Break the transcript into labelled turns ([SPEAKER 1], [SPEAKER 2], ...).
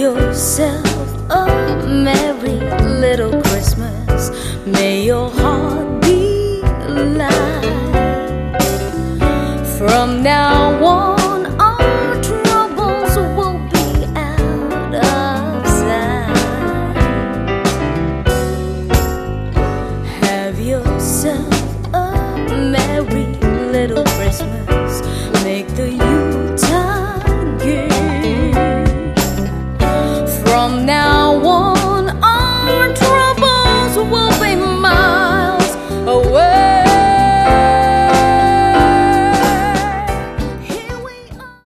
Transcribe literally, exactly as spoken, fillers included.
[SPEAKER 1] yourself a merry little Christmas. May your heart be light. From now on, our troubles will be out of sight. Have yourself a merry little Christmas. Make the Yuletide gay. From now